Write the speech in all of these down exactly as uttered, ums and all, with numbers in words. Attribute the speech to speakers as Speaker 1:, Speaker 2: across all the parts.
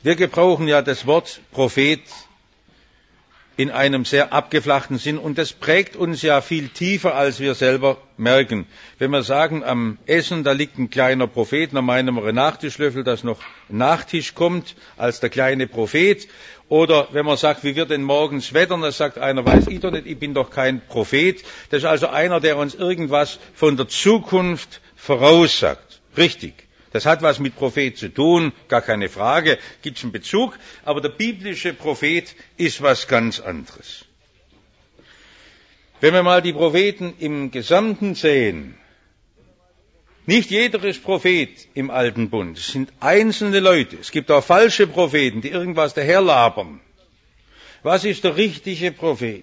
Speaker 1: Wir gebrauchen ja das Wort Prophet in einem sehr abgeflachten Sinn und das prägt uns ja viel tiefer, als wir selber merken. Wenn wir sagen, am Essen, da liegt ein kleiner Prophet, dann meinen wir einen Nachtischlöffel, dass noch ein Nachtisch kommt, als der kleine Prophet. Oder wenn man sagt, wie wird denn morgens Wetter, dann sagt einer, weiß ich doch nicht, ich bin doch kein Prophet. Das ist also einer, der uns irgendwas von der Zukunft voraussagt. Richtig. Das hat was mit Prophet zu tun, gar keine Frage, gibt es einen Bezug, aber der biblische Prophet ist was ganz anderes. Wenn wir mal die Propheten im Gesamten sehen, nicht jeder ist Prophet im Alten Bund, es sind einzelne Leute, es gibt auch falsche Propheten, die irgendwas daherlabern. Was ist der richtige Prophet?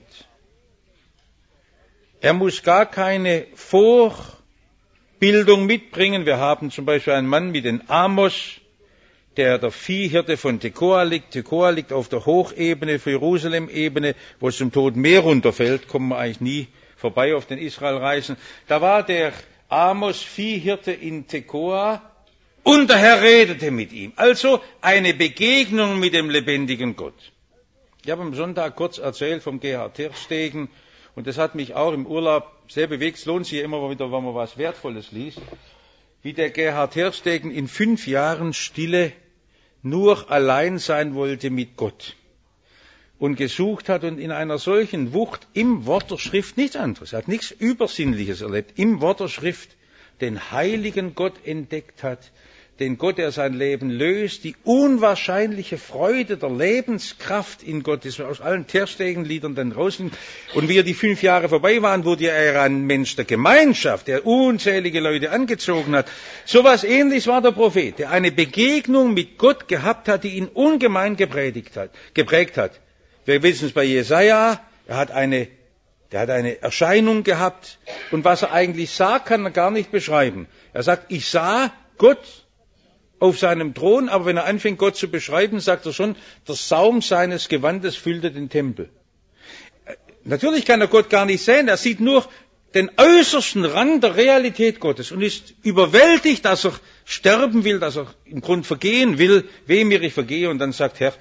Speaker 1: Er muss gar keine Vor Bildung mitbringen. Wir haben zum Beispiel einen Mann wie den Amos, der der Viehhirte von Tekoa liegt. Tekoa liegt auf der Hochebene, für Jerusalem-Ebene, wo es zum Toten Meer runterfällt, kommen wir eigentlich nie vorbei auf den Israelreisen. Da war der Amos Viehhirte in Tekoa und der Herr redete mit ihm. Also eine Begegnung mit dem lebendigen Gott. Ich habe am Sonntag kurz erzählt vom Gerhard Terstegen. Und das hat mich auch im Urlaub sehr bewegt. Es lohnt sich ja immer wieder, wenn man was Wertvolles liest. Wie der Gerhard Terstegen in fünf Jahren Stille nur allein sein wollte mit Gott. Und gesucht hat und in einer solchen Wucht im Wort der Schrift nichts anderes. Er hat nichts Übersinnliches erlebt. Im Wort der Schrift den heiligen Gott entdeckt hat. Den Gott, der sein Leben löst, die unwahrscheinliche Freude der Lebenskraft in Gott, das wir aus allen Terstegen-Liedern dann rausnehmen. Und wie er die fünf Jahre vorbei waren, wurde er ein Mensch der Gemeinschaft, der unzählige Leute angezogen hat. So was Ähnliches war der Prophet, der eine Begegnung mit Gott gehabt hat, die ihn ungemein gepredigt hat, geprägt hat. Wir wissen es bei Jesaja, er hat eine, der hat eine Erscheinung gehabt. Und was er eigentlich sah, kann er gar nicht beschreiben. Er sagt, ich sah Gott auf seinem Thron, aber wenn er anfängt, Gott zu beschreiben, sagt er schon, der Saum seines Gewandes füllte den Tempel. Natürlich kann er Gott gar nicht sehen, er sieht nur den äußersten Rand der Realität Gottes und ist überwältigt, dass er sterben will, dass er im Grund vergehen will, weh mir ich vergehe, und dann sagt Herr,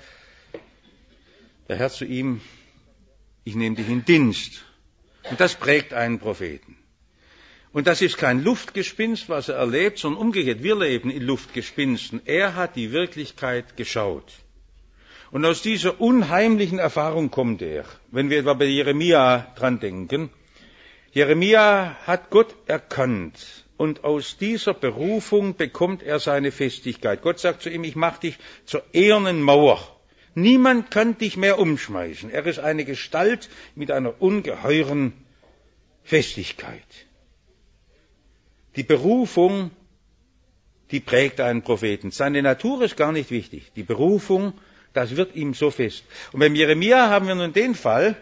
Speaker 1: der Herr zu ihm, ich nehme dich in Dienst. Und das prägt einen Propheten. Und das ist kein Luftgespinst, was er erlebt, sondern umgekehrt, wir leben in Luftgespinsten. Er hat die Wirklichkeit geschaut. Und aus dieser unheimlichen Erfahrung kommt er, wenn wir etwa bei Jeremia dran denken. Jeremia hat Gott erkannt und aus dieser Berufung bekommt er seine Festigkeit. Gott sagt zu ihm, ich mache dich zur ehernen Mauer. Niemand kann dich mehr umschmeißen. Er ist eine Gestalt mit einer ungeheuren Festigkeit. Die Berufung, die prägt einen Propheten. Seine Natur ist gar nicht wichtig. Die Berufung, das wird ihm so fest. Und beim Jeremia haben wir nun den Fall,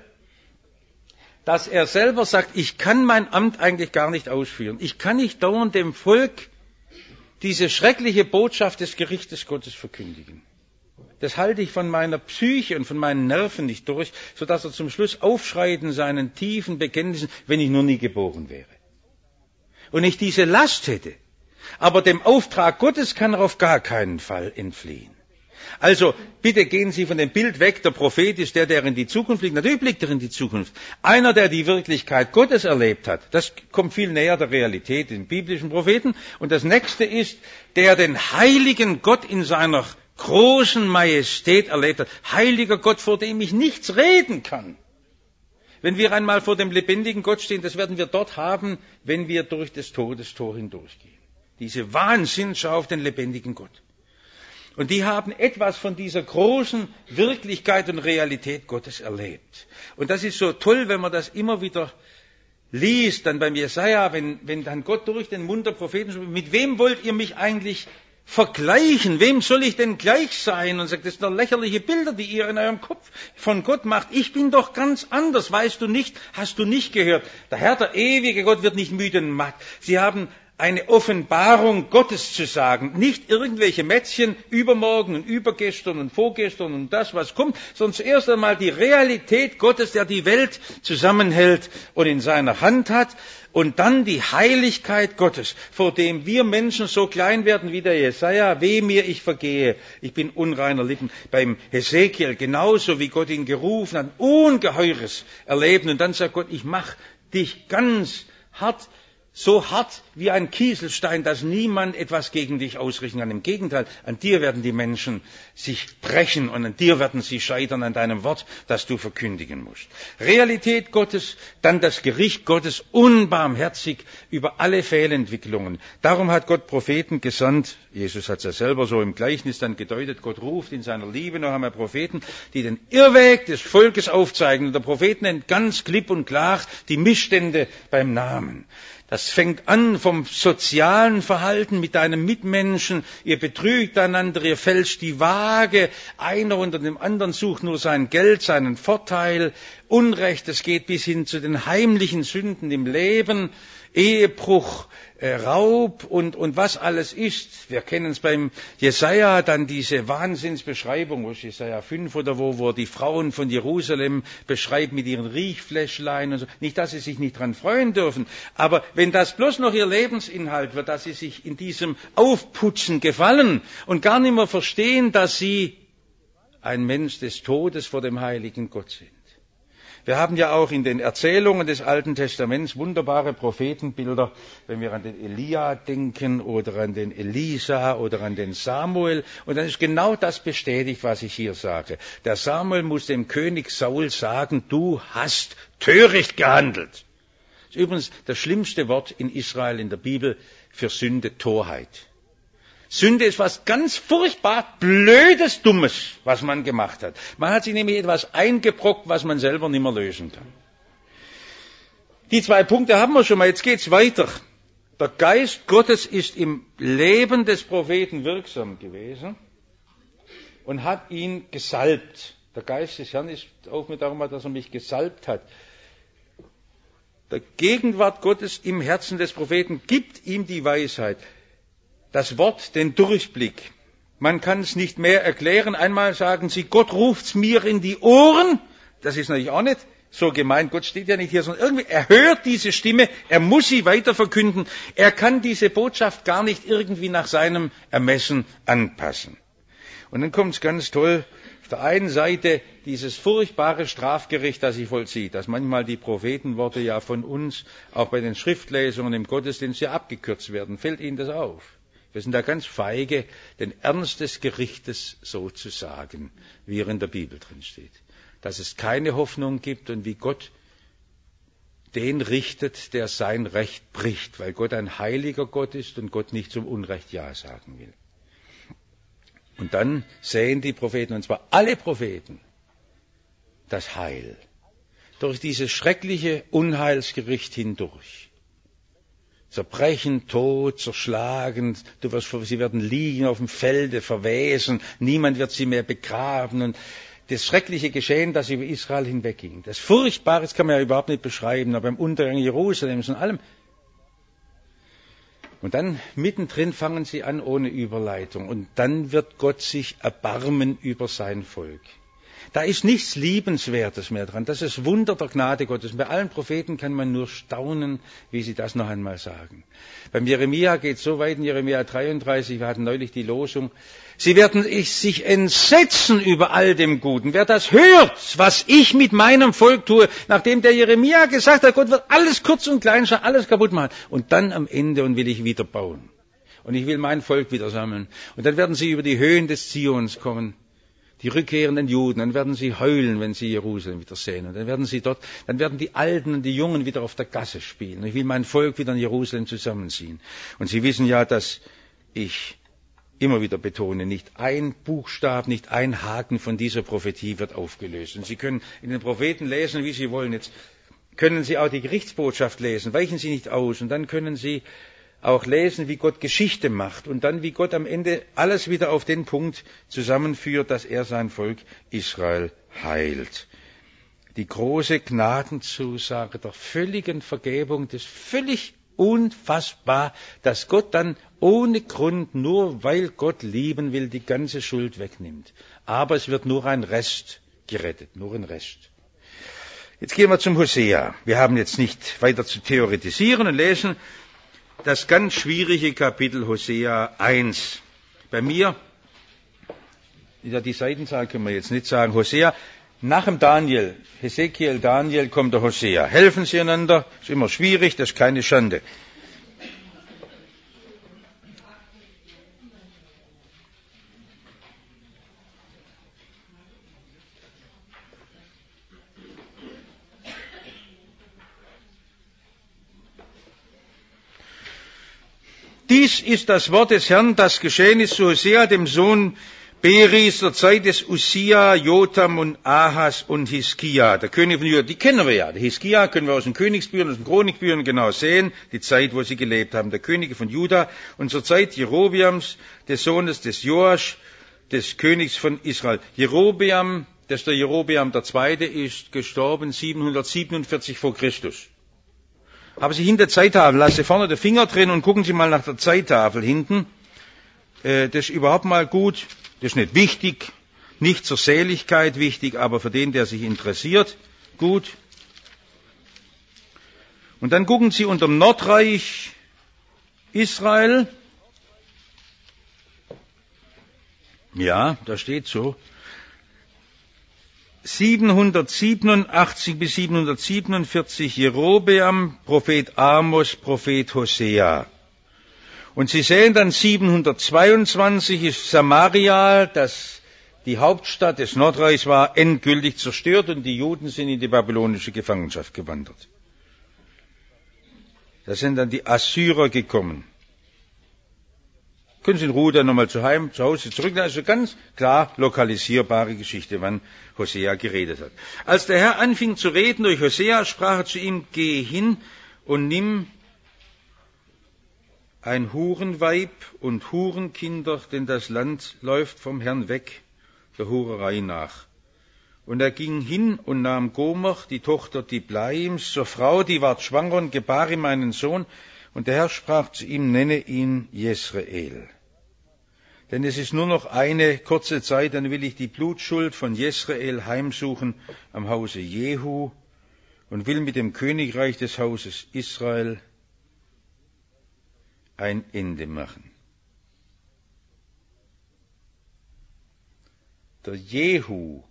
Speaker 1: dass er selber sagt, ich kann mein Amt eigentlich gar nicht ausführen. Ich kann nicht dauernd dem Volk diese schreckliche Botschaft des Gerichtes Gottes verkündigen. Das halte ich von meiner Psyche und von meinen Nerven nicht durch, sodass er zum Schluss aufschreit in seinen tiefen Bekenntnissen, wenn ich nur nie geboren wäre. Und ich diese Last hätte. Aber dem Auftrag Gottes kann er auf gar keinen Fall entfliehen. Also, bitte gehen Sie von dem Bild weg, der Prophet ist der, der in die Zukunft blickt. Natürlich blickt er in die Zukunft. Einer, der die Wirklichkeit Gottes erlebt hat, das kommt viel näher der Realität im biblischen Propheten. Und das nächste ist, der den heiligen Gott in seiner großen Majestät erlebt hat. Heiliger Gott, vor dem ich nichts reden kann. Wenn wir einmal vor dem lebendigen Gott stehen, das werden wir dort haben, wenn wir durch das Todestor hindurchgehen. Diese Wahnsinnsschau auf den lebendigen Gott. Und die haben etwas von dieser großen Wirklichkeit und Realität Gottes erlebt. Und das ist so toll, wenn man das immer wieder liest, dann beim Jesaja, wenn, wenn dann Gott durch den Mund der Propheten spricht, mit wem wollt ihr mich eigentlich vergleichen? Wem soll ich denn gleich sein? Und sagt, das sind doch lächerliche Bilder, die ihr in eurem Kopf von Gott macht. Ich bin doch ganz anders. Weißt du nicht? Hast du nicht gehört? Der Herr, der ewige Gott, wird nicht müde und matt. Sie haben eine Offenbarung Gottes zu sagen. Nicht irgendwelche Mätzchen übermorgen und übergestern und vorgestern und das, was kommt, sondern zuerst einmal die Realität Gottes, der die Welt zusammenhält und in seiner Hand hat. Und dann die Heiligkeit Gottes, vor dem wir Menschen so klein werden wie der Jesaja. Weh mir, ich vergehe. Ich bin unreiner Lippen. Beim Hesekiel genauso, wie Gott ihn gerufen hat. Ungeheures erleben. Und dann sagt Gott, ich mach dich ganz hart, so hart wie ein Kieselstein, dass niemand etwas gegen dich ausrichten kann. Im Gegenteil, an dir werden die Menschen sich brechen und an dir werden sie scheitern an deinem Wort, das du verkündigen musst. Realität Gottes, dann das Gericht Gottes, unbarmherzig über alle Fehlentwicklungen. Darum hat Gott Propheten gesandt. Jesus hat es ja selber so im Gleichnis dann gedeutet. Gott ruft in seiner Liebe noch einmal Propheten, die den Irrweg des Volkes aufzeigen. Und der Prophet nennt ganz klipp und klar die Missstände beim Namen. Das fängt an vom sozialen Verhalten mit deinem Mitmenschen. Ihr betrügt einander, ihr fälscht die Waage. Einer unter dem anderen sucht nur sein Geld, seinen Vorteil. Unrecht, es geht bis hin zu den heimlichen Sünden im Leben. Ehebruch, äh, Raub und, und was alles ist. Wir kennen es beim Jesaja, dann diese Wahnsinnsbeschreibung, wo ist Jesaja fünf oder wo, wo die Frauen von Jerusalem beschreibt mit ihren Riechfläschlein und so. Nicht, dass sie sich nicht dran freuen dürfen, aber wenn das bloß noch ihr Lebensinhalt wird, dass sie sich in diesem Aufputzen gefallen und gar nicht mehr verstehen, dass sie ein Mensch des Todes vor dem heiligen Gott sind. Wir haben ja auch in den Erzählungen des Alten Testaments wunderbare Prophetenbilder, wenn wir an den Elia denken oder an den Elisa oder an den Samuel. Und dann ist genau das bestätigt, was ich hier sage. Der Samuel muss dem König Saul sagen, du hast töricht gehandelt. Das ist übrigens das schlimmste Wort in Israel in der Bibel für Sünde, Torheit. Sünde ist was ganz furchtbar Blödes, Dummes, was man gemacht hat. Man hat sich nämlich etwas eingebrockt, was man selber nicht mehr lösen kann. Die zwei Punkte haben wir schon mal, jetzt geht's weiter. Der Geist Gottes ist im Leben des Propheten wirksam gewesen und hat ihn gesalbt. Der Geist des Herrn ist auf mir darum, dass er mich gesalbt hat. Der Gegenwart Gottes im Herzen des Propheten gibt ihm die Weisheit. Das Wort, den Durchblick. Man kann es nicht mehr erklären. Einmal sagen sie, Gott ruft's mir in die Ohren. Das ist natürlich auch nicht so gemeint. Gott steht ja nicht hier, sondern irgendwie, er hört diese Stimme, er muss sie weiter verkünden. Er kann diese Botschaft gar nicht irgendwie nach seinem Ermessen anpassen. Und dann kommt es ganz toll. Auf der einen Seite dieses furchtbare Strafgericht, das sich vollzieht, dass manchmal die Prophetenworte ja von uns, auch bei den Schriftlesungen im Gottesdienst, ja abgekürzt werden. Fällt Ihnen das auf? Wir sind da ganz feige, den Ernst des Gerichtes so zu sagen, wie er in der Bibel drin steht. Dass es keine Hoffnung gibt und wie Gott den richtet, der sein Recht bricht, weil Gott ein heiliger Gott ist und Gott nicht zum Unrecht Ja sagen will. Und dann sehen die Propheten, und zwar alle Propheten, das Heil. Durch dieses schreckliche Unheilsgericht hindurch. Zerbrechen, Tod, zerschlagen, du wirst, sie werden liegen auf dem Felde, verwesen, niemand wird sie mehr begraben und das schreckliche Geschehen, das über Israel hinwegging. Das Furchtbare, das kann man ja überhaupt nicht beschreiben, aber im Untergang Jerusalems und allem. Und dann mittendrin fangen sie an ohne Überleitung und dann wird Gott sich erbarmen über sein Volk. Da ist nichts Liebenswertes mehr dran. Das ist Wunder der Gnade Gottes. Und bei allen Propheten kann man nur staunen, wie sie das noch einmal sagen. Beim Jeremia geht es so weit, in Jeremia dreiunddreißig, wir hatten neulich die Losung, sie werden sich entsetzen über all dem Guten. Wer das hört, was ich mit meinem Volk tue, nachdem der Jeremia gesagt hat, Gott wird alles kurz und klein, alles kaputt machen. Und dann am Ende und will ich wieder bauen. Und ich will mein Volk wieder sammeln. Und dann werden sie über die Höhen des Zions kommen. Die rückkehrenden Juden, dann werden sie heulen, wenn sie Jerusalem wieder sehen. Und dann werden sie dort, dann werden die Alten und die Jungen wieder auf der Gasse spielen. Und ich will mein Volk wieder in Jerusalem zusammenziehen. Und Sie wissen ja, dass ich immer wieder betone, nicht ein Buchstab, nicht ein Haken von dieser Prophetie wird aufgelöst. Und Sie können in den Propheten lesen, wie Sie wollen. Jetzt können Sie auch die Gerichtsbotschaft lesen, weichen Sie nicht aus. Und dann können Sie auch lesen, wie Gott Geschichte macht und dann, wie Gott am Ende alles wieder auf den Punkt zusammenführt, dass er sein Volk Israel heilt. Die große Gnadenzusage der völligen Vergebung des völlig unfassbar, dass Gott dann ohne Grund, nur weil Gott lieben will, die ganze Schuld wegnimmt. Aber es wird nur ein Rest gerettet, nur ein Rest. Jetzt gehen wir zum Hosea. Wir haben jetzt nicht weiter zu theoretisieren und lesen das ganz schwierige Kapitel Hosea eins. Bei mir, ja, die Seitenzahl können wir jetzt nicht sagen, Hosea, nach dem Daniel, Hesekiel, Daniel, kommt der Hosea. Helfen Sie einander, ist immer schwierig, das ist keine Schande. Dies ist das Wort des Herrn, das geschehen ist zu Hosea, dem Sohn Beris, zur Zeit des Usia, Jotam und Ahas und Hiskia, der König von Juda. Die kennen wir ja. Der Hiskia können wir aus den Königsbüchern, aus den Chronikbüchern genau sehen, die Zeit, wo sie gelebt haben. Der König von Juda und zur Zeit Jerobeams, des Sohnes des Joasch, des Königs von Israel. Jerobeam, das ist der Jerobeam der Zweite, ist gestorben siebenhundertsiebenundvierzig vor Christus. Haben Sie hinter der Zeittafel, lassen Sie vorne den Finger drin und gucken Sie mal nach der Zeittafel hinten. Äh, das ist überhaupt mal gut. Das ist nicht wichtig, nicht zur Seligkeit wichtig, aber für den, der sich interessiert, gut. Und dann gucken Sie unter dem Nordreich Israel. Ja, da steht so. siebenhundertsiebenundachtzig bis siebenhundertsiebenundvierzig Jerobeam, Prophet Amos, Prophet Hosea. Und Sie sehen dann siebenhundertzweiundzwanzig ist Samaria, das die Hauptstadt des Nordreichs war, endgültig zerstört und die Juden sind in die babylonische Gefangenschaft gewandert. Da sind dann die Assyrer gekommen. Können Sie in Ruhe dann nochmal zu, heim, zu Hause zurück. Das ist eine ganz klar lokalisierbare Geschichte, wann Hosea geredet hat. Als der Herr anfing zu reden durch Hosea, sprach er zu ihm, geh hin und nimm ein Hurenweib und Hurenkinder, denn das Land läuft vom Herrn weg, der Hurerei nach. Und er ging hin und nahm Gomer, die Tochter Diblaims, zur Frau, die ward schwanger und gebar ihm einen Sohn. Und der Herr sprach zu ihm, nenne ihn Jesreel. Denn es ist nur noch eine kurze Zeit, dann will ich die Blutschuld von Jesreel heimsuchen am Hause Jehu und will mit dem Königreich des Hauses Israel ein Ende machen. Der Jehu,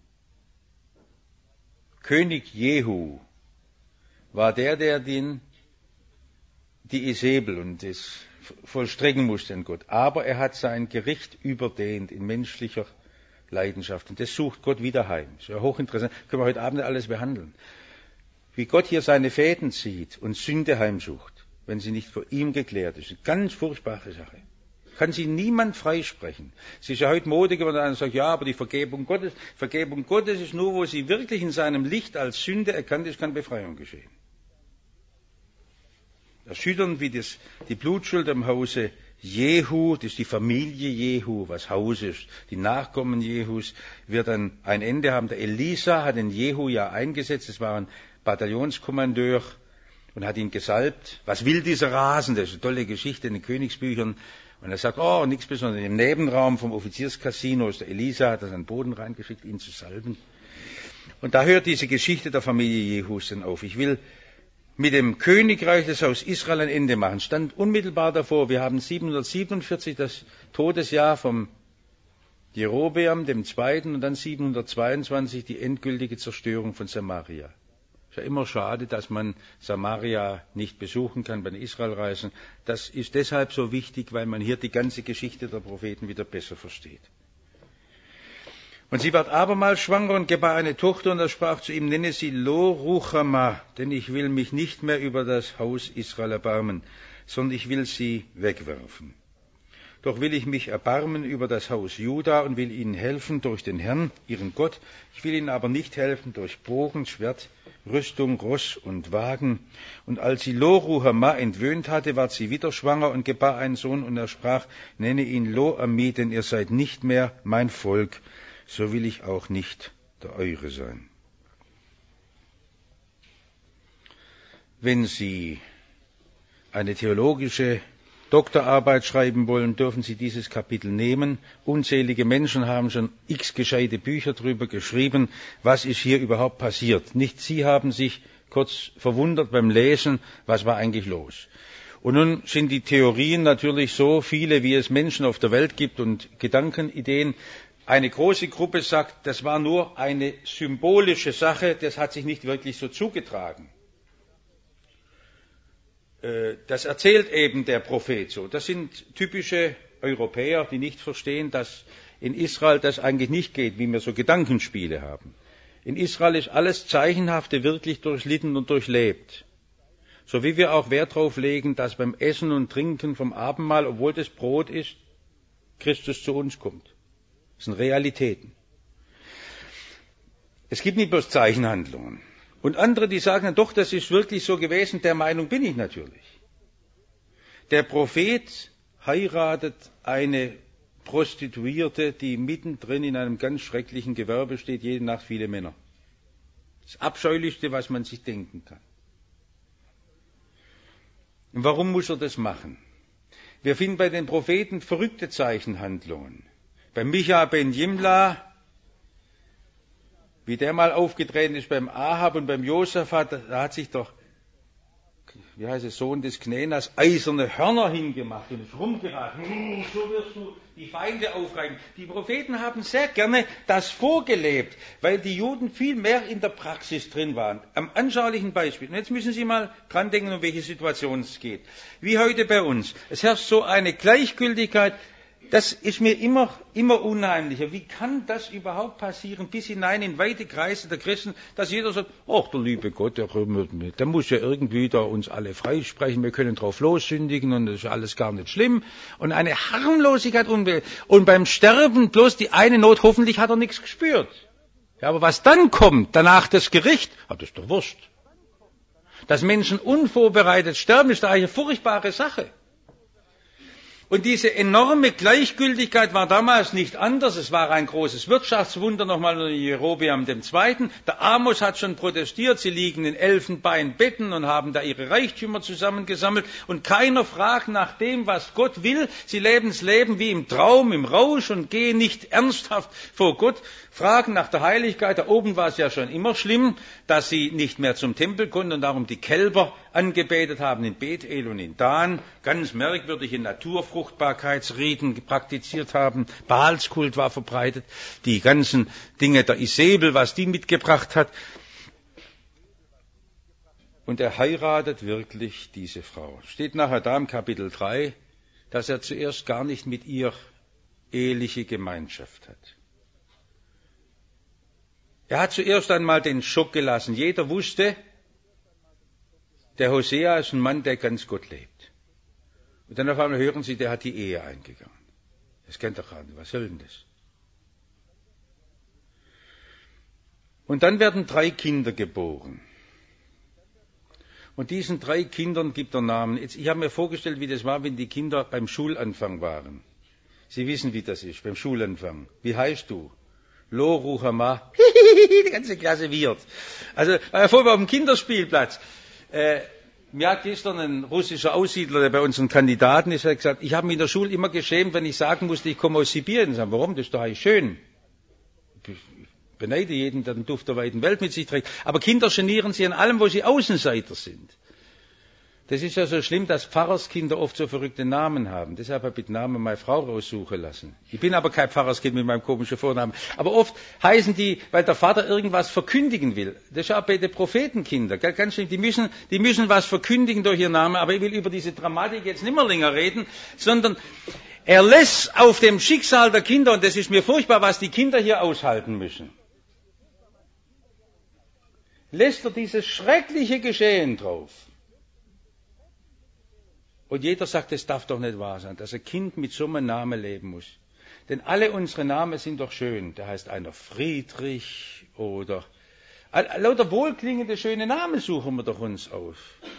Speaker 1: König Jehu, war der, der den, die Isabel und das vollstrecken musste an Gott. Aber er hat sein Gericht überdehnt in menschlicher Leidenschaft. Und das sucht Gott wieder heim. Das ist ja hochinteressant. Können wir heute Abend alles behandeln. Wie Gott hier seine Fäden zieht und Sünde heimsucht, wenn sie nicht vor ihm geklärt ist. Eine ganz furchtbare Sache. Kann sie niemand freisprechen. Es ist ja heute Mode geworden, einer sagt, ja, aber die Vergebung Gottes, Vergebung Gottes ist nur, wo sie wirklich in seinem Licht als Sünde erkannt ist, kann Befreiung geschehen. Erschütternd wie das, die Blutschuld am Hause Jehu, das ist die Familie Jehu, was Haus ist, die Nachkommen Jehus, wird dann ein Ende haben. Der Elisa hat den Jehu ja eingesetzt, das war ein Bataillonskommandeur, und hat ihn gesalbt. Was will dieser Rasen? Das ist eine tolle Geschichte in den Königsbüchern. Und er sagt, oh, nichts Besonderes. Im Nebenraum vom Offizierscasino ist der Elisa, hat er seinen Boden reingeschickt, ihn zu salben. Und da hört diese Geschichte der Familie Jehus dann auf. Ich will mit dem Königreich des Haus Israel ein Ende machen. Stand unmittelbar davor. Wir haben siebenhundertsiebenundvierzig, das Todesjahr vom Jerobeam, dem Zweiten, und dann siebenhundertzweiundzwanzig die endgültige Zerstörung von Samaria. Es ist ja immer schade, dass man Samaria nicht besuchen kann bei den Israelreisen. Das ist deshalb so wichtig, weil man hier die ganze Geschichte der Propheten wieder besser versteht. Und sie ward abermals schwanger und gebar eine Tochter, und er sprach zu ihm, nenne sie Lo Ruchama, denn ich will mich nicht mehr über das Haus Israel erbarmen, sondern ich will sie wegwerfen. Doch will ich mich erbarmen über das Haus Juda und will ihnen helfen durch den Herrn, ihren Gott. Ich will ihnen aber nicht helfen durch Bogen, Schwert, Rüstung, Ross und Wagen. Und als sie Lo Ruhama entwöhnt hatte, ward sie wieder schwanger und gebar einen Sohn, und er sprach, nenne ihn Lo Ami, denn ihr seid nicht mehr mein Volk, so will ich auch nicht der eure sein. Wenn Sie eine theologische Doktorarbeit schreiben wollen, dürfen Sie dieses Kapitel nehmen. Unzählige Menschen haben schon x gescheite Bücher darüber geschrieben, was ist hier überhaupt passiert. Nicht Sie haben sich kurz verwundert beim Lesen, was war eigentlich los. Und nun sind die Theorien natürlich so viele, wie es Menschen auf der Welt gibt und Gedankenideen. Eine große Gruppe sagt, das war nur eine symbolische Sache, das hat sich nicht wirklich so zugetragen. Das erzählt eben der Prophet so. Das sind typische Europäer, die nicht verstehen, dass in Israel das eigentlich nicht geht, wie wir so Gedankenspiele haben. In Israel ist alles Zeichenhafte wirklich durchlitten und durchlebt. So wie wir auch Wert darauf legen, dass beim Essen und Trinken vom Abendmahl, obwohl das Brot ist, Christus zu uns kommt. Das sind Realitäten. Es gibt nicht bloß Zeichenhandlungen. Und andere, die sagen, doch, das ist wirklich so gewesen, der Meinung bin ich natürlich. Der Prophet heiratet eine Prostituierte, die mittendrin in einem ganz schrecklichen Gewerbe steht, jede Nacht viele Männer. Das Abscheulichste, was man sich denken kann. Und warum muss er das machen? Wir finden bei den Propheten verrückte Zeichenhandlungen. Bei Micha ben Jimla, wie der mal aufgetreten ist beim Ahab und beim Josaphat, da hat sich doch, wie heißt es, Sohn des Knenas, eiserne Hörner hingemacht und ist rumgeraten. Hm, so wirst du die Feinde aufreiben. Die Propheten haben sehr gerne das vorgelebt, weil die Juden viel mehr in der Praxis drin waren. Am anschaulichen Beispiel. Und jetzt müssen Sie mal dran denken, um welche Situation es geht. Wie heute bei uns. Es herrscht so eine Gleichgültigkeit. Das ist mir immer, immer unheimlicher. Wie kann das überhaupt passieren, bis hinein in weite Kreise der Christen, dass jeder sagt, ach, der liebe Gott, der, der muss ja irgendwie da uns alle freisprechen, wir können drauf lossündigen und das ist alles gar nicht schlimm. Und eine Harmlosigkeit und beim Sterben bloß die eine Not, hoffentlich hat er nichts gespürt. Ja, aber was dann kommt, danach das Gericht, ah, das ist doch Wurst. Dass Menschen unvorbereitet sterben, ist da eine furchtbare Sache. Und diese enorme Gleichgültigkeit war damals nicht anders. Es war ein großes Wirtschaftswunder, nochmal unter Jerobeam der Zweite. Der Amos hat schon protestiert, sie liegen in Elfenbeinbetten und haben da ihre Reichtümer zusammengesammelt. Und keiner fragt nach dem, was Gott will. Sie leben das Leben wie im Traum, im Rausch und gehen nicht ernsthaft vor Gott. Fragen nach der Heiligkeit. Da oben war es ja schon immer schlimm, dass sie nicht mehr zum Tempel konnten und darum die Kälber angebetet haben in Bethel und in Dan. Ganz merkwürdige Naturfruchtbarkeitsriten praktiziert haben. Baalskult war verbreitet. Die ganzen Dinge der Isabel, was die mitgebracht hat. Und er heiratet wirklich diese Frau. Steht nachher da im Kapitel drei, dass er zuerst gar nicht mit ihr eheliche Gemeinschaft hat. Er hat zuerst einmal den Schock gelassen. Jeder wusste, der Hosea ist ein Mann, der ganz Gott lebt. Und dann auf einmal hören Sie, der hat die Ehe eingegangen. Das kennt doch gar nicht. Was soll denn das? Und dann werden drei Kinder geboren. Und diesen drei Kindern gibt er Namen. Jetzt, ich habe mir vorgestellt, wie das war, wenn die Kinder beim Schulanfang waren. Sie wissen, wie das ist, beim Schulanfang. Wie heißt du? Lo Ruchama. Die ganze Klasse wird. Also, vor wir auf dem Kinderspielplatz. Äh, mir hat gestern ein russischer Aussiedler, der bei unseren Kandidaten ist, hat gesagt, ich habe mich in der Schule immer geschämt, wenn ich sagen musste, ich komme aus Sibirien. Ich sage, warum? Das ist doch eigentlich schön. Ich beneide jeden, der den Duft der weiten Welt mit sich trägt. Aber Kinder genieren sich an allem, wo sie Außenseiter sind. Das ist ja so schlimm, dass Pfarrerskinder oft so verrückte Namen haben. Deshalb habe ich den Namen meiner Frau raussuchen lassen. Ich bin aber kein Pfarrerskind mit meinem komischen Vornamen. Aber oft heißen die, weil der Vater irgendwas verkündigen will. Das ist ja auch bei den Prophetenkinder. Ganz schlimm. Die müssen, die müssen was verkündigen durch ihren Namen. Aber ich will über diese Dramatik jetzt nicht mehr länger reden, sondern er lässt auf dem Schicksal der Kinder, und das ist mir furchtbar, was die Kinder hier aushalten müssen, lässt er dieses schreckliche Geschehen drauf. Und jeder sagt, es darf doch nicht wahr sein, dass ein Kind mit so einem Namen leben muss. Denn alle unsere Namen sind doch schön. Da heißt einer Friedrich oder lauter wohlklingende, schöne Namen suchen wir doch uns aus.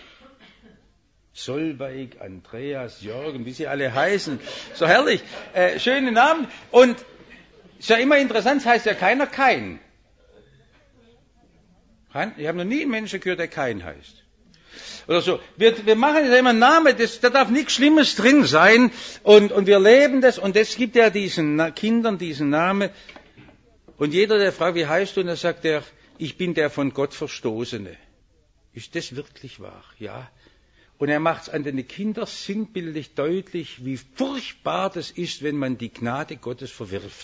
Speaker 1: Solveig, Andreas, Jürgen, wie sie alle heißen. So herrlich. Äh, schöne Namen. Und ist ja immer interessant, es heißt ja keiner Kain. Ich habe noch nie einen Menschen gehört, der Kain heißt. oder so. Wir, wir machen ja immer einen Namen, das, da darf nichts Schlimmes drin sein und, und wir leben das und das gibt ja diesen Na- Kindern diesen Namen. Und jeder, der fragt, wie heißt du, und dann sagt er, ich bin der von Gott Verstoßene. Ist das wirklich wahr? Ja. Und er macht es an den Kindern sinnbildlich deutlich, wie furchtbar das ist, wenn man die Gnade Gottes verwirft.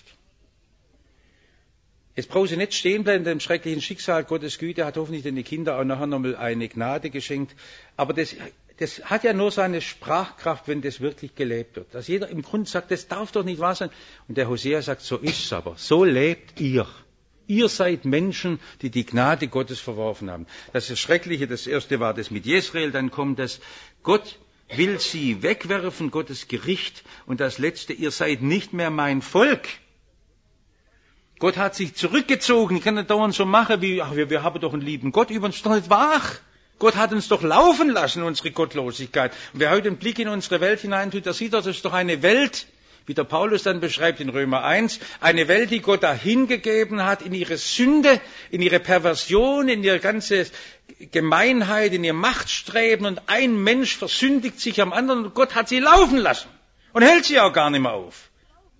Speaker 1: Jetzt brauchen Sie nicht stehen bleiben in dem schrecklichen Schicksal. Gottes Güte hat hoffentlich den Kindern auch nachher nochmal eine Gnade geschenkt. Aber das, das hat ja nur seine Sprachkraft, wenn das wirklich gelebt wird. Dass jeder im Grunde sagt, das darf doch nicht wahr sein. Und der Hosea sagt, so ist's aber. So lebt ihr. Ihr seid Menschen, die die Gnade Gottes verworfen haben. Das ist das Schreckliche. Das erste war das mit Jesrael, dann kommt das, Gott will sie wegwerfen, Gottes Gericht. Und das letzte, ihr seid nicht mehr mein Volk. Gott hat sich zurückgezogen. Ich kann nicht dauernd so machen, wie, ach, wir, wir haben doch einen lieben Gott über uns. Das ist doch nicht wahr. Gott hat uns doch laufen lassen, unsere Gottlosigkeit. Und wer heute einen Blick in unsere Welt hineintut, der sieht doch, das ist doch eine Welt, wie der Paulus dann beschreibt in Römer eins, eine Welt, die Gott dahingegeben hat in ihre Sünde, in ihre Perversion, in ihre ganze Gemeinheit, in ihr Machtstreben und ein Mensch versündigt sich am anderen und Gott hat sie laufen lassen und hält sie auch gar nicht mehr auf.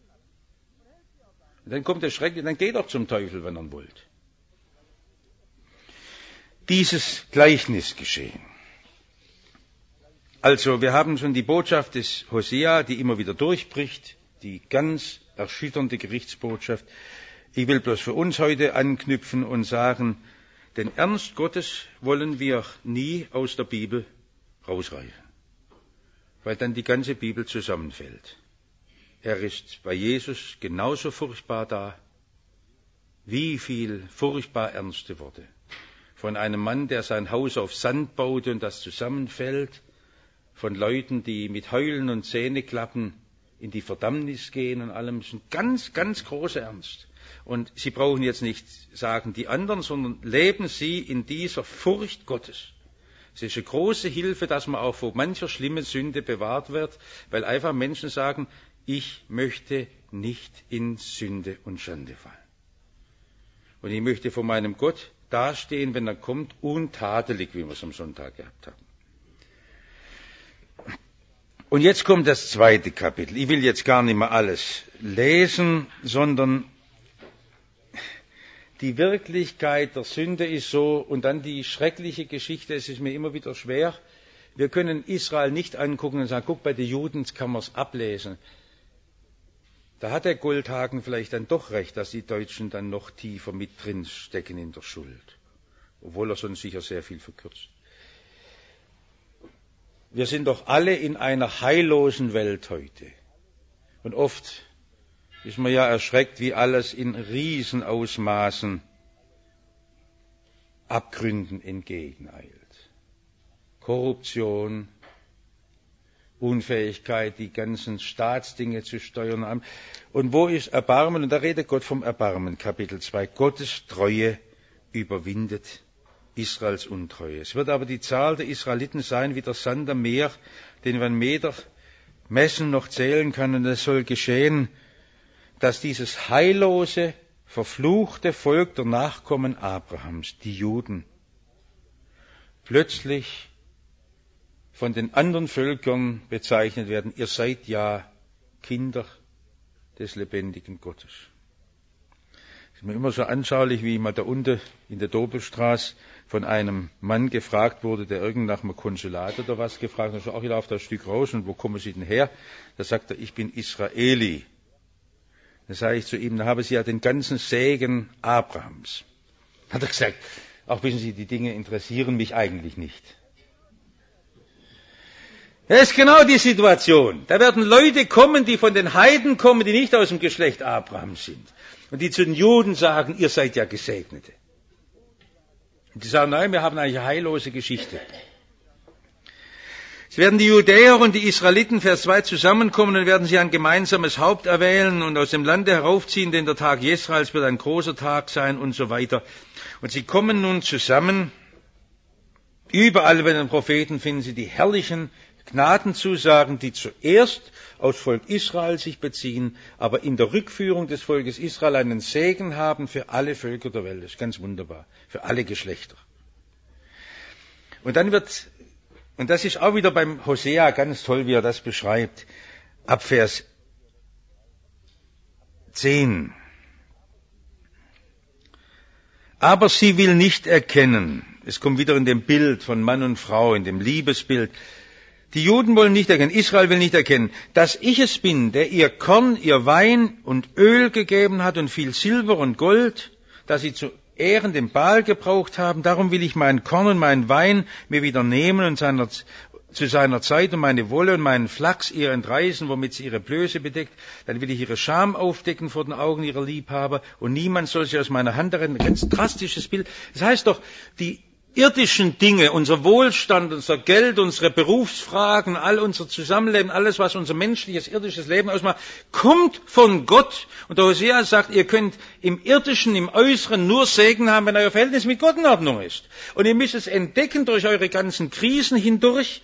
Speaker 1: Und dann kommt der Schreck, dann geht doch zum Teufel, wenn ihr wollt. Dieses Gleichnis geschehen. Also, wir haben schon die Botschaft des Hosea, die immer wieder durchbricht, die ganz erschütternde Gerichtsbotschaft. Ich will bloß für uns heute anknüpfen und sagen, den Ernst Gottes wollen wir nie aus der Bibel rausreißen, weil dann die ganze Bibel zusammenfällt. Er ist bei Jesus genauso furchtbar da. Wie viel furchtbar ernste Worte. Von einem Mann, der sein Haus auf Sand baute und das zusammenfällt. Von Leuten, die mit Heulen und Zähneklappen in die Verdammnis gehen und allem. Das ist ein ganz, ganz großer Ernst. Und Sie brauchen jetzt nicht sagen die anderen, sondern leben Sie in dieser Furcht Gottes. Es ist eine große Hilfe, dass man auch vor mancher schlimmen Sünde bewahrt wird, weil einfach Menschen sagen, ich möchte nicht in Sünde und Schande fallen. Und ich möchte vor meinem Gott dastehen, wenn er kommt, untadelig, wie wir es am Sonntag gehabt haben. Und jetzt kommt das zweite Kapitel. Ich will jetzt gar nicht mehr alles lesen, sondern die Wirklichkeit der Sünde ist so, und dann die schreckliche Geschichte, es ist mir immer wieder schwer. Wir können Israel nicht angucken und sagen, guck, bei den Juden kann man es ablesen. Da hat der Goldhagen vielleicht dann doch recht, dass die Deutschen dann noch tiefer mit drin stecken in der Schuld. Obwohl er sonst sicher sehr viel verkürzt. Wir sind doch alle in einer heillosen Welt heute. Und oft ist man ja erschreckt, wie alles in Riesenausmaßen Abgründen entgegeneilt. Korruption, Unfähigkeit, die ganzen Staatsdinge zu steuern. Und wo ist Erbarmen? Und da redet Gott vom Erbarmen, Kapitel zwei. Gottes Treue überwindet Israels Untreue. Es wird aber die Zahl der Israeliten sein wie der Sand am Meer, den man Meter messen noch zählen kann. Und es soll geschehen, dass dieses heillose, verfluchte Volk der Nachkommen Abrahams, die Juden, plötzlich von den anderen Völkern bezeichnet werden, ihr seid ja Kinder des lebendigen Gottes. Es ist mir immer so anschaulich, wie mal da unten in der Dobelstraße von einem Mann gefragt wurde, der irgend nach einem Konsulat oder was gefragt hat, ach, ich laufe da ein Stück raus und wo kommen Sie denn her? Da sagt er, ich bin Israeli. Da sage ich zu ihm, da haben Sie ja den ganzen Segen Abrahams. Hat er gesagt, auch wissen Sie, die Dinge interessieren mich eigentlich nicht. Das ist genau die Situation. Da werden Leute kommen, die von den Heiden kommen, die nicht aus dem Geschlecht Abrahams sind. Und die zu den Juden sagen, ihr seid ja Gesegnete. Und die sagen, nein, wir haben eigentlich eine heillose Geschichte. Es werden die Judäer und die Israeliten, Vers zwei, zusammenkommen und werden sie ein gemeinsames Haupt erwählen und aus dem Lande heraufziehen, denn der Tag Jesraels wird ein großer Tag sein und so weiter. Und sie kommen nun zusammen. Überall bei den Propheten finden sie die herrlichen Gnadenzusagen, die zuerst aufs Volk Israel sich beziehen, aber in der Rückführung des Volkes Israel einen Segen haben für alle Völker der Welt. Das ist ganz wunderbar. Für alle Geschlechter. Und dann wird Und das ist auch wieder beim Hosea ganz toll, wie er das beschreibt. Ab Vers zehn. Aber sie will nicht erkennen. Es kommt wieder in dem Bild von Mann und Frau, in dem Liebesbild. Die Juden wollen nicht erkennen, Israel will nicht erkennen, dass ich es bin, der ihr Korn, ihr Wein und Öl gegeben hat und viel Silber und Gold, dass sie zu Ehren den Baal gebraucht haben. Darum will ich mein Korn und mein Wein mir wieder nehmen und seiner, zu seiner Zeit und meine Wolle und meinen Flachs ihr entreißen, womit sie ihre Blöße bedeckt. Dann will ich ihre Scham aufdecken vor den Augen ihrer Liebhaber und niemand soll sie aus meiner Hand retten. Ein ganz drastisches Bild. Das heißt doch, die irdischen Dinge, unser Wohlstand, unser Geld, unsere Berufsfragen, all unser Zusammenleben, alles, was unser menschliches, irdisches Leben ausmacht, kommt von Gott. Und der Hosea sagt, ihr könnt im Irdischen, im Äußeren nur Segen haben, wenn euer Verhältnis mit Gott in Ordnung ist. Und ihr müsst es entdecken durch eure ganzen Krisen hindurch.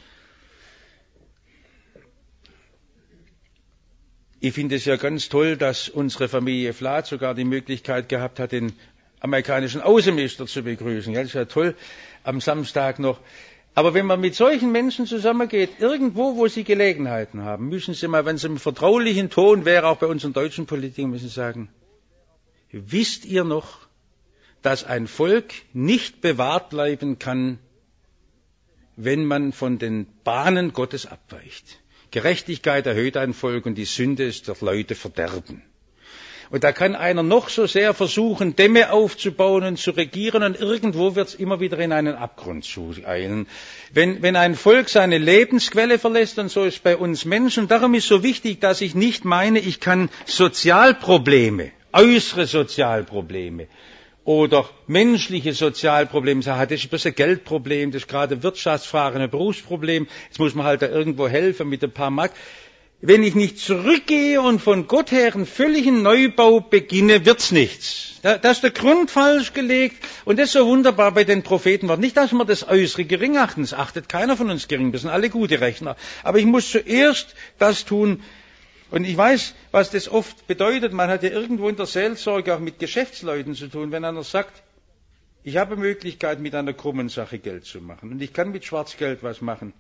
Speaker 1: Ich finde es ja ganz toll, dass unsere Familie Flath sogar die Möglichkeit gehabt hat, den amerikanischen Außenminister zu begrüßen. Ja, das ist ja toll, am Samstag noch. Aber wenn man mit solchen Menschen zusammengeht, irgendwo, wo sie Gelegenheiten haben, müssen sie mal, wenn es im vertraulichen Ton wäre, auch bei unseren deutschen Politikern, müssen sie sagen, wisst ihr noch, dass ein Volk nicht bewahrt bleiben kann, wenn man von den Bahnen Gottes abweicht? Gerechtigkeit erhöht ein Volk und die Sünde ist der Leute Verderben. Und da kann einer noch so sehr versuchen, Dämme aufzubauen und zu regieren, und irgendwo wird es immer wieder in einen Abgrund zueilen. Wenn, wenn ein Volk seine Lebensquelle verlässt, und so ist bei uns Menschen, darum ist so wichtig, dass ich nicht meine, ich kann Sozialprobleme, äußere Sozialprobleme oder menschliche Sozialprobleme sagen, das ist bloß ein Geldproblem, das ist gerade eine Wirtschaftsfrage, ein Berufsproblem, jetzt muss man halt da irgendwo helfen mit ein paar Mark. Wenn ich nicht zurückgehe und von Gott her einen völligen Neubau beginne, wird's nichts. Da, da ist der Grund falsch gelegt, und das ist so wunderbar bei den Propheten war. Nicht, dass man das Äußere gering achten, das achtet keiner von uns gering, wir sind alle gute Rechner. Aber ich muss zuerst das tun, und ich weiß, was das oft bedeutet. Man hat ja irgendwo in der Seelsorge auch mit Geschäftsleuten zu tun, wenn einer sagt, ich habe Möglichkeit, mit einer krummen Sache Geld zu machen, und ich kann mit Schwarzgeld was machen.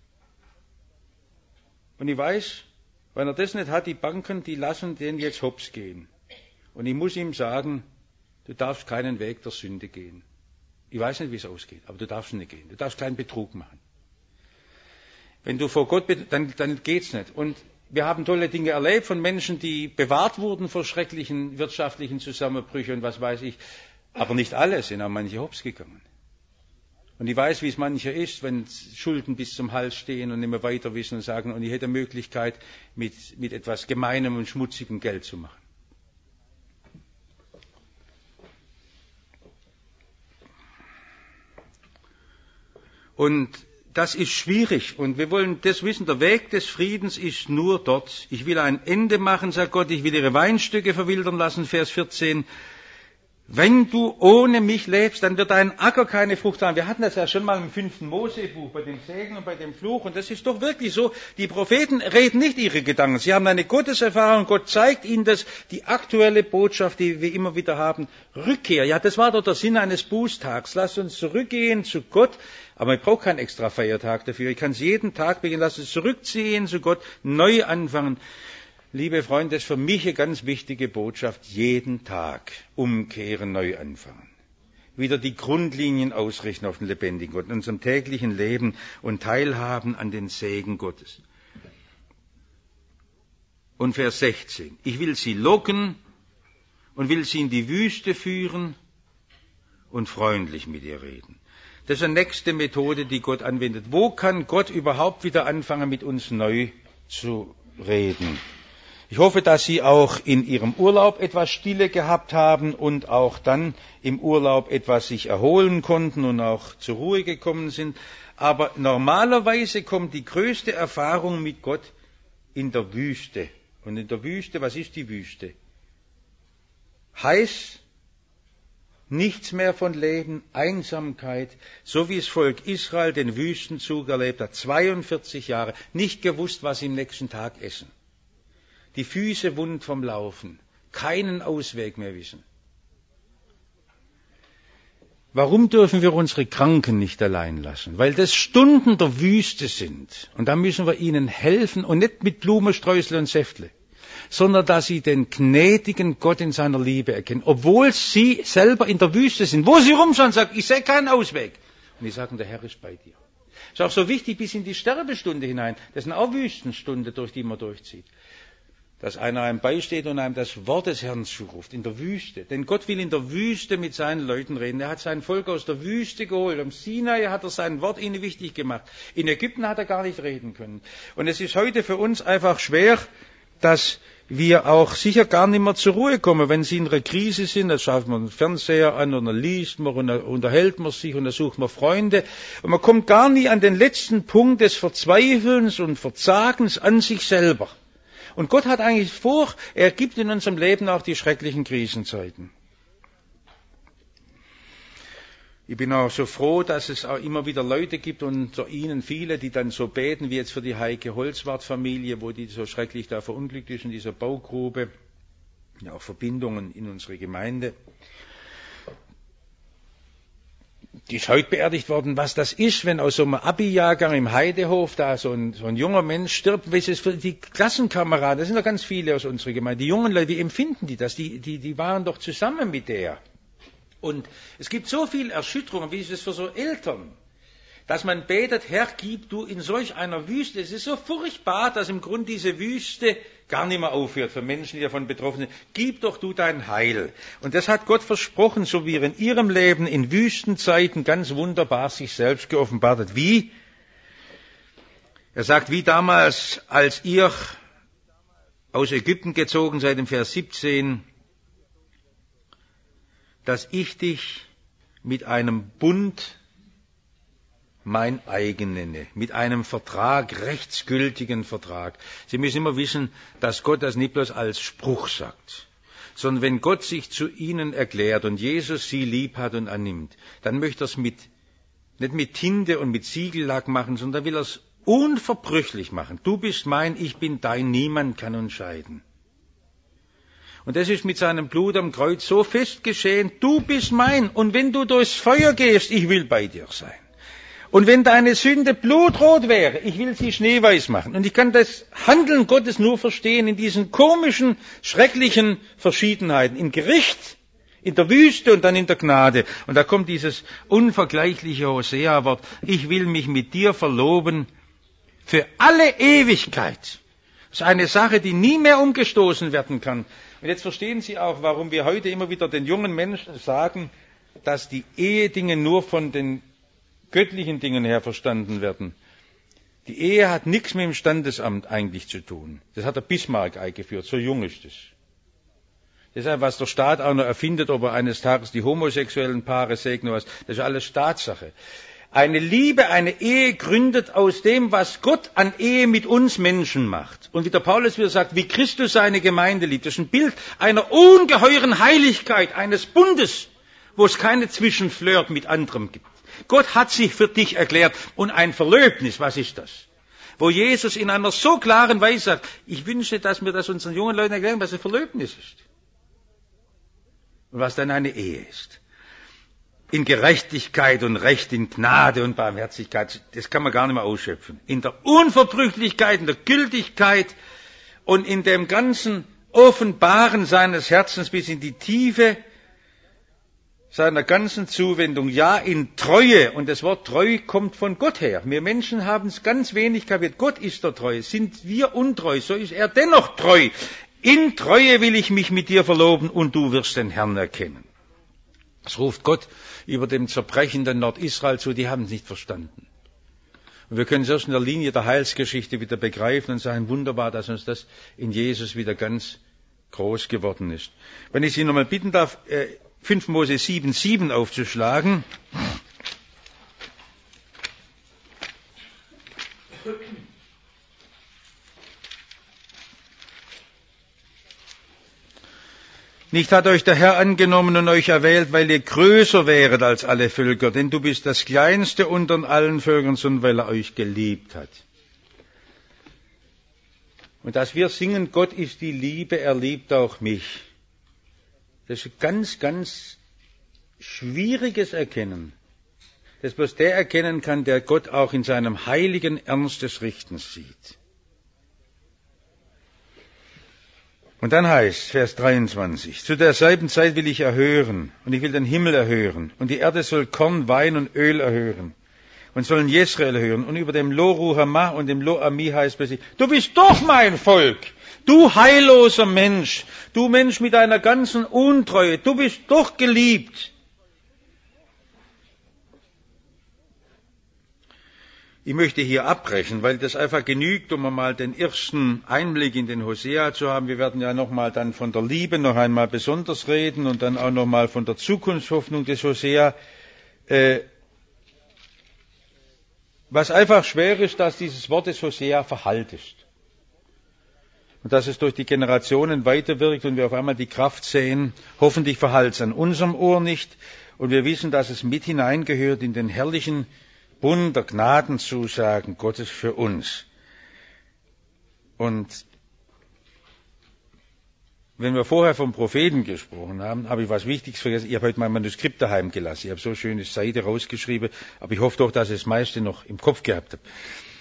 Speaker 1: Und ich weiß, wenn er das nicht hat, die Banken, die lassen den jetzt hops gehen. Und ich muss ihm sagen, du darfst keinen Weg der Sünde gehen. Ich weiß nicht, wie es ausgeht, aber du darfst nicht gehen. Du darfst keinen Betrug machen. Wenn du vor Gott bist, dann, dann geht's nicht. Und wir haben tolle Dinge erlebt von Menschen, die bewahrt wurden vor schrecklichen wirtschaftlichen Zusammenbrüchen und was weiß ich. Aber nicht alle, sind auch manche hops gegangen. Und ich weiß, wie es mancher ist, wenn Schulden bis zum Hals stehen und nicht mehr weiter wissen und sagen, und ich hätte Möglichkeit, mit, mit etwas Gemeinem und Schmutzigem Geld zu machen. Und das ist schwierig, und wir wollen das wissen, der Weg des Friedens ist nur dort. Ich will ein Ende machen, sagt Gott, ich will ihre Weinstöcke verwildern lassen, Vers vierzehn. Wenn du ohne mich lebst, dann wird dein Acker keine Frucht haben. Wir hatten das ja schon mal im fünften Mosebuch, bei dem Segen und bei dem Fluch. Und das ist doch wirklich so. Die Propheten reden nicht ihre Gedanken. Sie haben eine Gotteserfahrung. Gott zeigt ihnen das. Die aktuelle Botschaft, die wir immer wieder haben. Rückkehr. Ja, das war doch der Sinn eines Bußtags. Lasst uns zurückgehen zu Gott. Aber ich brauche keinen extra Feiertag dafür. Ich kann es jeden Tag beginnen. Lasst uns zurückziehen zu Gott. Neu anfangen. Liebe Freunde, das ist für mich eine ganz wichtige Botschaft. Jeden Tag umkehren, neu anfangen. Wieder die Grundlinien ausrichten auf den lebendigen Gott in unserem täglichen Leben und teilhaben an den Segen Gottes. Und Vers sechzehn. Ich will sie locken und will sie in die Wüste führen und freundlich mit ihr reden. Das ist die nächste Methode, die Gott anwendet. Wo kann Gott überhaupt wieder anfangen, mit uns neu zu reden? Ich hoffe, dass Sie auch in Ihrem Urlaub etwas Stille gehabt haben und auch dann im Urlaub etwas sich erholen konnten und auch zur Ruhe gekommen sind. Aber normalerweise kommt die größte Erfahrung mit Gott in der Wüste. Und in der Wüste, was ist die Wüste? Heiß, nichts mehr von Leben, Einsamkeit, so wie das Volk Israel den Wüstenzug erlebt hat, zweiundvierzig Jahre, nicht gewusst, was sie am nächsten Tag essen. Die Füße wund vom Laufen, keinen Ausweg mehr wissen. Warum dürfen wir unsere Kranken nicht allein lassen? Weil das Stunden der Wüste sind. Und da müssen wir ihnen helfen und nicht mit Blumensträusel und Säftle, sondern dass sie den gnädigen Gott in seiner Liebe erkennen, obwohl sie selber in der Wüste sind. Wo sie rumschauen, sagen, ich sehe keinen Ausweg. Und die sagen, der Herr ist bei dir. Das ist auch so wichtig bis in die Sterbestunde hinein. Das sind auch Wüstenstunde, durch die man durchzieht. Dass einer einem beisteht und einem das Wort des Herrn zuruft, in der Wüste. Denn Gott will in der Wüste mit seinen Leuten reden. Er hat sein Volk aus der Wüste geholt. Am Sinai hat er sein Wort ihnen wichtig gemacht. In Ägypten hat er gar nicht reden können. Und es ist heute für uns einfach schwer, dass wir auch sicher gar nicht mehr zur Ruhe kommen. Wenn Sie in einer Krise sind, dann schaut man den Fernseher an und dann liest man und dann unterhält man sich und dann sucht man Freunde. Und man kommt gar nie an den letzten Punkt des Verzweifelns und Verzagens an sich selber. Und Gott hat eigentlich vor, er gibt in unserem Leben auch die schrecklichen Krisenzeiten. Ich bin auch so froh, dass es auch immer wieder Leute gibt, unter Ihnen viele, die dann so beten, wie jetzt für die Heike Holzwart-Familie, wo die so schrecklich da verunglückt ist in dieser Baugrube. Ja, auch Verbindungen in unsere Gemeinde. Die ist heute beerdigt worden, was das ist, wenn aus so einem Abi-Jahrgang im Heidehof da so ein, so ein junger Mensch stirbt, was ist für die Klassenkameraden, das sind doch ganz viele aus unserer Gemeinde, die jungen Leute, wie empfinden die das? Die, die, die waren doch zusammen mit der. Und es gibt so viel Erschütterung, wie ist es für so Eltern, dass man betet, Herr, gib du in solch einer Wüste. Es ist so furchtbar, dass im Grunde diese Wüste gar nicht mehr aufhört für Menschen, die davon betroffen sind. Gib doch du dein Heil. Und das hat Gott versprochen, so wie er in ihrem Leben in Wüstenzeiten ganz wunderbar sich selbst geoffenbart hat. Wie? Er sagt, wie damals, als ihr aus Ägypten gezogen seid, im Vers siebzehn, dass ich dich mit einem Bund mein eigen nenne, mit einem Vertrag, rechtsgültigen Vertrag. Sie müssen immer wissen, dass Gott das nicht bloß als Spruch sagt, sondern wenn Gott sich zu ihnen erklärt und Jesus sie lieb hat und annimmt, dann möchte er es mit, nicht mit Tinte und mit Siegellack machen, sondern will er es unverbrüchlich machen. Du bist mein, ich bin dein, niemand kann uns scheiden. Und das ist mit seinem Blut am Kreuz so fest geschehen, du bist mein, und wenn du durchs Feuer gehst, ich will bei dir sein. Und wenn deine Sünde blutrot wäre, ich will sie schneeweiß machen. Und ich kann das Handeln Gottes nur verstehen in diesen komischen, schrecklichen Verschiedenheiten. Im Gericht, in der Wüste und dann in der Gnade. Und da kommt dieses unvergleichliche Hosea-Wort, ich will mich mit dir verloben für alle Ewigkeit. Das ist eine Sache, die nie mehr umgestoßen werden kann. Und jetzt verstehen Sie auch, warum wir heute immer wieder den jungen Menschen sagen, dass die Ehedinge nur von den göttlichen Dingen her verstanden werden. Die Ehe hat nichts mit dem Standesamt eigentlich zu tun. Das hat der Bismarck eingeführt, so jung ist es. Deshalb, was der Staat auch noch erfindet, ob er eines Tages die homosexuellen Paare segnet, das ist alles Staatssache. Eine Liebe, eine Ehe gründet aus dem, was Gott an Ehe mit uns Menschen macht. Und wie der Paulus wieder sagt, wie Christus seine Gemeinde liebt. Das ist ein Bild einer ungeheuren Heiligkeit, eines Bundes, wo es keine Zwischenflirt mit anderem gibt. Gott hat sich für dich erklärt. Und ein Verlöbnis, was ist das? Wo Jesus in einer so klaren Weise sagt, ich wünsche, dass wir das unseren jungen Leuten erklären, was ein Verlöbnis ist. Und was dann eine Ehe ist. In Gerechtigkeit und Recht, in Gnade und Barmherzigkeit, das kann man gar nicht mehr ausschöpfen. In der Unverbrüchlichkeit, in der Gültigkeit und in dem ganzen Offenbaren seines Herzens bis in die Tiefe seiner ganzen Zuwendung, ja, in Treue. Und das Wort treu kommt von Gott her. Wir Menschen haben es ganz wenig kapiert. Gott ist der Treue. Sind wir untreu, so ist er dennoch treu. In Treue will ich mich mit dir verloben und du wirst den Herrn erkennen. Das ruft Gott über dem zerbrechenden Nordisrael zu, die haben es nicht verstanden. Und wir können es erst in der Linie der Heilsgeschichte wieder begreifen und sagen, wunderbar, dass uns das in Jesus wieder ganz groß geworden ist. Wenn ich Sie nochmal bitten darf, äh, fünf Mose sieben, sieben aufzuschlagen. Nicht hat euch der Herr angenommen und euch erwählt, weil ihr größer wäret als alle Völker, denn du bist das Kleinste unter allen Völkern, sondern weil er euch geliebt hat. Und dass wir singen, Gott ist die Liebe, er liebt auch mich. Das ist ganz, ganz Schwieriges erkennen, das bloß der erkennen kann, der Gott auch in seinem heiligen Ernst des Richtens sieht. Und dann heißt, Vers dreiundzwanzig, zu derselben Zeit will ich erhören, und ich will den Himmel erhören, und die Erde soll Korn, Wein und Öl erhören, und sollen Jesrael erhören, und über dem Lo Ruhamah und dem Lo Ami heißt plötzlich, du bist doch mein Volk, du heilloser Mensch, du Mensch mit deiner ganzen Untreue, du bist doch geliebt. Ich möchte hier abbrechen, weil das einfach genügt, um einmal den ersten Einblick in den Hosea zu haben. Wir werden ja nochmal dann von der Liebe noch einmal besonders reden und dann auch nochmal von der Zukunftshoffnung des Hosea. Äh, was einfach schwer ist, dass dieses Wort des Hosea Verhalt ist. Und dass es durch die Generationen weiterwirkt und wir auf einmal die Kraft sehen, hoffentlich verhallt es an unserem Ohr nicht. Und wir wissen, dass es mit hineingehört in den herrlichen Bund der Gnadenzusagen Gottes für uns. Und wenn wir vorher vom Propheten gesprochen haben, habe ich was Wichtiges vergessen. Ich habe heute mein Manuskript daheim gelassen. Ich habe so eine schöne Seite rausgeschrieben, aber ich hoffe doch, dass ich das meiste noch im Kopf gehabt habe.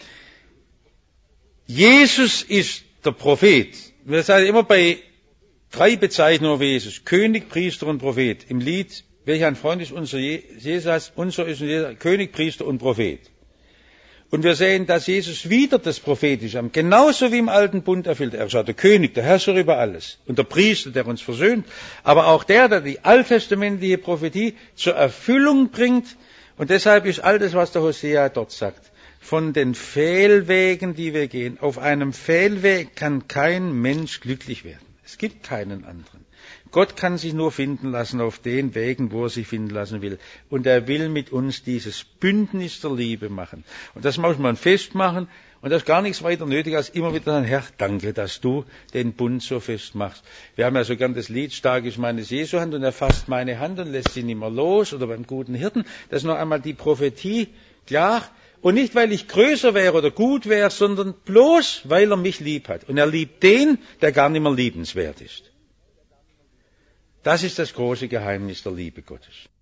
Speaker 1: Jesus ist der Prophet. Wir sagen immer bei drei Bezeichnungen für Jesus. König, Priester und Prophet. Im Lied, welch ein Freund ist unser Jesus, unser ist unser König, Priester und Prophet. Und wir sehen, dass Jesus wieder das Prophetische am, genauso wie im Alten Bund erfüllt. Er ist auch der König, der Herrscher über alles. Und der Priester, der uns versöhnt. Aber auch der, der die alttestamentliche Prophetie zur Erfüllung bringt. Und deshalb ist all das, was der Hosea dort sagt, von den Fehlwegen, die wir gehen. Auf einem Fehlweg kann kein Mensch glücklich werden. Es gibt keinen anderen. Gott kann sich nur finden lassen auf den Wegen, wo er sich finden lassen will. Und er will mit uns dieses Bündnis der Liebe machen. Und das muss man festmachen. Und das ist gar nichts weiter nötig, als immer wieder sagen, Herr, danke, dass du den Bund so fest machst. Wir haben ja so gern das Lied, stark ist meines Jesu Hand und er fasst meine Hand und lässt sie nicht mehr los. Oder beim guten Hirten. Das ist noch einmal die Prophetie, klar. Und nicht, weil ich größer wäre oder gut wäre, sondern bloß, weil er mich lieb hat. Und er liebt den, der gar nicht mehr liebenswert ist. Das ist das große Geheimnis der Liebe Gottes.